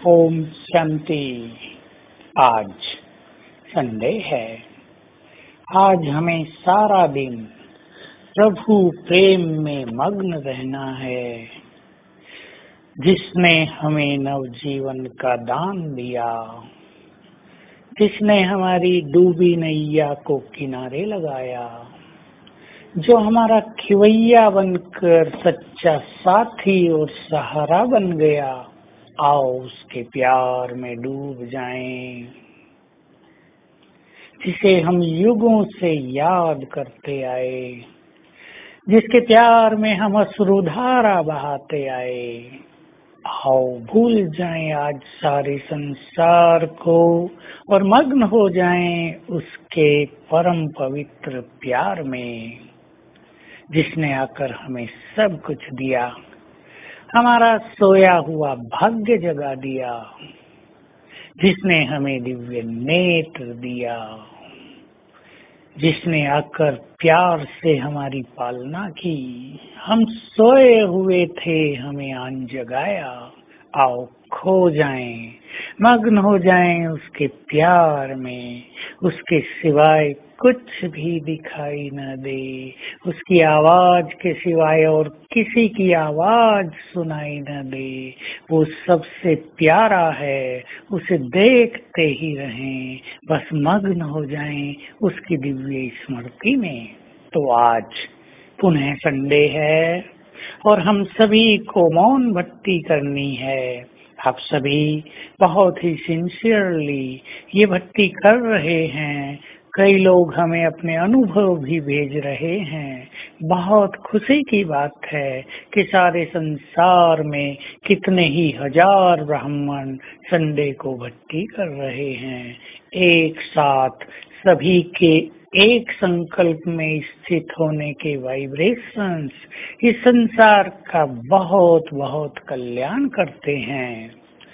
ओम शांति। आज संडे है। आज हमें सारा दिन प्रभु प्रेम में मग्न रहना है, जिसने हमें नवजीवन का दान दिया, जिसने हमारी डूबी नैया को किनारे लगाया, जो हमारा खिवैया बनकर सच्चा साथी और सहारा बन गया। आओ उसके प्यार में डूब जाएं, जिसे हम युगों से याद करते आए, जिसके प्यार में हम अश्रुधारा बहाते आए। आओ भूल जाएं आज सारे संसार को और मग्न हो जाएं उसके परम पवित्र प्यार में, जिसने आकर हमें सब कुछ दिया, हमारा सोया हुआ भाग्य जगा दिया, जिसने हमें दिव्य नेत्र दिया, जिसने आकर प्यार से हमारी पालना की। हम सोए हुए थे, हमें आन जगाया। आओ खो जाएं, मग्न हो जाएं उसके प्यार में, उसके सिवाय कुछ भी दिखाई न दे, उसकी आवाज के सिवाय और किसी की आवाज सुनाई न दे। वो सबसे प्यारा है, उसे देखते ही रहें, बस मग्न हो जाएं उसकी दिव्य स्मृति में। तो आज पुनः संडे है और हम सभी को मौन भक्ति करनी है। आप सभी बहुत ही सिंसियरली ये भक्ति कर रहे हैं। कई लोग हमें अपने अनुभव भी भेज रहे हैं। बहुत खुशी की बात है कि सारे संसार में कितने ही हजार ब्राह्मण संडे को भक्ति कर रहे हैं। एक साथ सभी के एक संकल्प में स्थित होने के वाइब्रेशंस इस संसार का बहुत बहुत कल्याण करते हैं।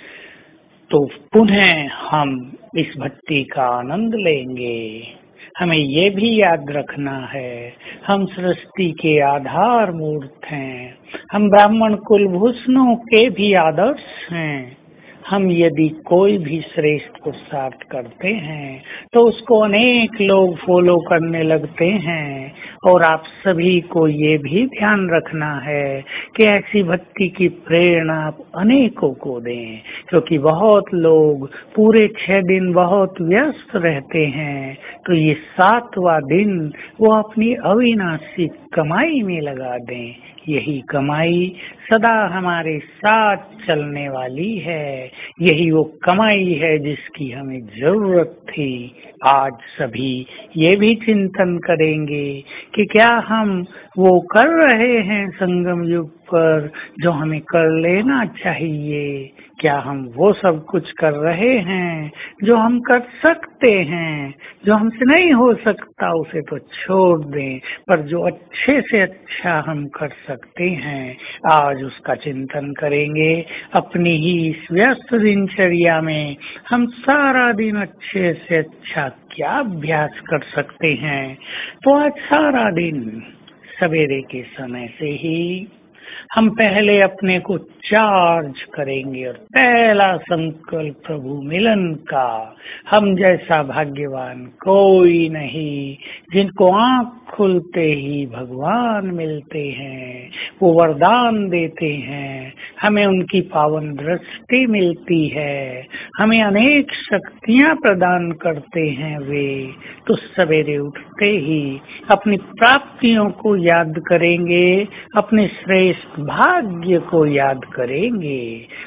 तो पुनः हम इस भक्ति का आनंद लेंगे। हमें ये भी याद रखना है, हम सृष्टि के आधार मूर्त हैं, हम ब्राह्मण कुलभूषणों के भी आदर्श हैं। हम यदि कोई भी श्रेष्ठ पुरुषार्थ करते हैं तो उसको अनेक लोग फॉलो करने लगते हैं। और आप सभी को ये भी ध्यान रखना है कि ऐसी भक्ति की प्रेरणा आप अनेकों को दें, क्योंकि बहुत लोग पूरे 6 दिन बहुत व्यस्त रहते हैं, तो ये 7वां दिन वो अपनी अविनाशी कमाई में लगा दें। यही कमाई सदा हमारे साथ चलने वाली है, यही वो कमाई है जिसकी हमें जरूरत थी। आज सभी ये भी चिंतन करेंगे कि क्या हम वो कर रहे हैं संगम युग पर जो हमें कर लेना चाहिए। क्या हम वो सब कुछ कर रहे हैं जो हम कर सकते हैं। जो हमसे नहीं हो सकता उसे तो छोड़ दें, पर जो अच्छे से अच्छा हम कर सकते हैं आज उसका चिंतन करेंगे। अपनी ही इस व्यस्त दिनचर्या में हम सारा दिन अच्छे से अच्छा क्या अभ्यास कर सकते हैं। तो आज सारा दिन सवेरे के समय से ही हम पहले अपने को चार्ज करेंगे और पहला संकल्प प्रभु मिलन का। हम जैसा भाग्यवान कोई नहीं, जिनको आंख खुलते ही भगवान मिलते हैं, वो वरदान देते हैं, हमें उनकी पावन दृष्टि मिलती है, हमें अनेक शक्तियां प्रदान करते हैं वे। तो सवेरे उठते ही अपनी प्राप्तियों को याद करेंगे, अपने श्रेष्ठ भाग्य को याद करेंगे।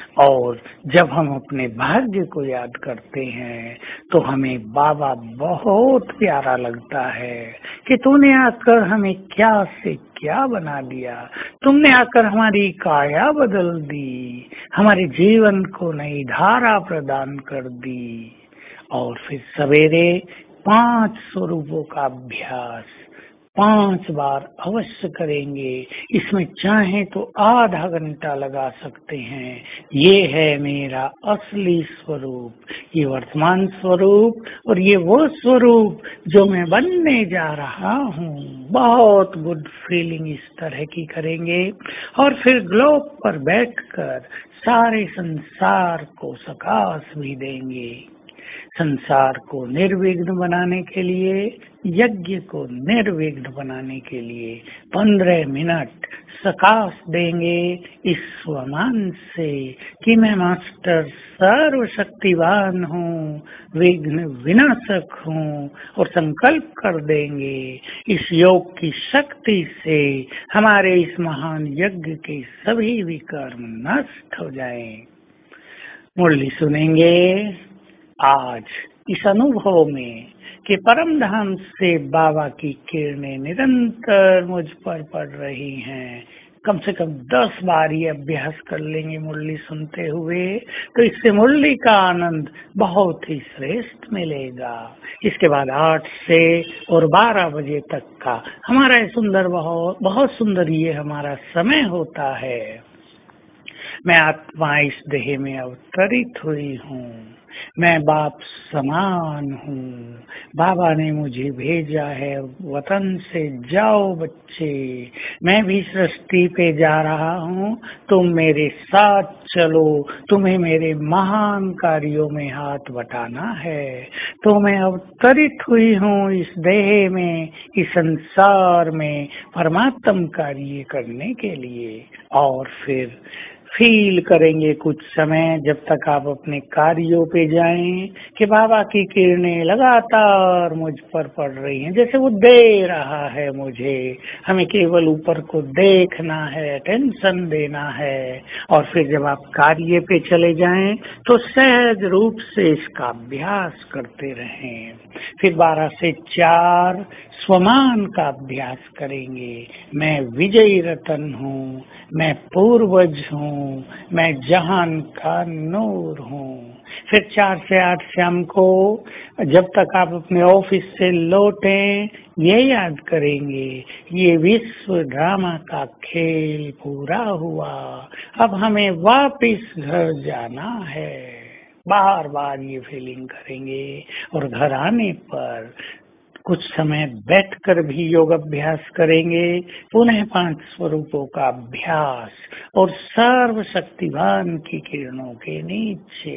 और जब हम अपने भाग्य को याद करते हैं तो हमें बाबा बहुत प्यारा लगता है कि तूने आकर हमें क्या से क्या बना दिया, तुमने आकर हमारी काया बदल दी, हमारे जीवन को नई धारा प्रदान कर दी। और फिर सवेरे 5 स्वरूपों का अभ्यास, 5 बार अवश्य करेंगे। इसमें चाहे तो आधा घंटा लगा सकते हैं। ये है मेरा असली स्वरूप, ये वर्तमान स्वरूप, और ये वो स्वरूप जो मैं बनने जा रहा हूँ। बहुत गुड फीलिंग इस तरह की करेंगे और फिर ग्लोब पर बैठकर सारे संसार को सकाश भी देंगे। संसार को निर्विघ्न बनाने के लिए, यज्ञ को निर्विघ्न बनाने के लिए 15 मिनट सकाश देंगे इस स्वमान से कि मैं मास्टर सर्वशक्तिवान हूँ, विघ्न विनाशक हूँ, और संकल्प कर देंगे इस योग की शक्ति से हमारे इस महान यज्ञ के सभी विकर्म नष्ट हो जाएं। मुरली सुनेंगे आज इस अनुभव में कि परम धाम से बाबा की किरणें निरंतर मुझ पर पड़ रही हैं। कम से कम 10 बार ये अभ्यास कर लेंगे मुरली सुनते हुए, तो इससे मुरली का आनंद बहुत ही श्रेष्ठ मिलेगा। इसके बाद 8 से और 12 बजे तक का हमारा ये सुंदर बहुत सुंदर ये हमारा समय होता है। मैं आत्मा इस देह में अवतरित हुई हूँ। मैं बाप समान हूँ। बाबा ने मुझे भेजा है वतन से, जाओ बच्चे। मैं भी सृष्टि पे जा रहा हूँ, तुम मेरे साथ चलो। तुम्हें मेरे महान कार्यों में हाथ बटाना है। तो मैं अवतरित हुई हूँ इस देह में, इस संसार में परमात्म कार्य करने के लिए। और फिर फील करेंगे कुछ समय, जब तक आप अपने कार्यों पे जाएं, कि बाबा की किरणें लगातार मुझ पर पड़ रही हैं, जैसे वो दे रहा है मुझे। हमें केवल ऊपर को देखना है, टेंशन देना है। और फिर जब आप कार्य पे चले जाएं तो सहज रूप से इसका अभ्यास करते रहें। फिर 12 से 4 स्वमान का अभ्यास करेंगे। मैं विजयी रतन हूँ, मैं पूर्वज हूँ, मैं जहान का नूर हूँ। फिर 4 से 8 शाम को, जब तक आप अपने ऑफिस से लौटें, ये याद करेंगे ये विश्व ड्रामा का खेल पूरा हुआ, अब हमें वापस घर जाना है। बार बार ये फीलिंग करेंगे और घर आने पर कुछ समय बैठकर भी योग अभ्यास करेंगे। पुनः 5 स्वरूपों का अभ्यास और सर्वशक्तिवान की किरणों के नीचे।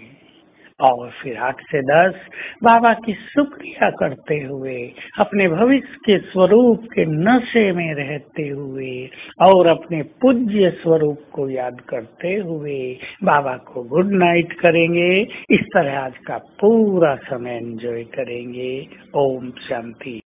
और फिर 8 से 10 बाबा की शुक्रिया करते हुए, अपने भविष्य के स्वरूप के नशे में रहते हुए और अपने पूज्य स्वरूप को याद करते हुए बाबा को गुड नाइट करेंगे। इस तरह आज का पूरा समय एंजॉय करेंगे। ओम शांति।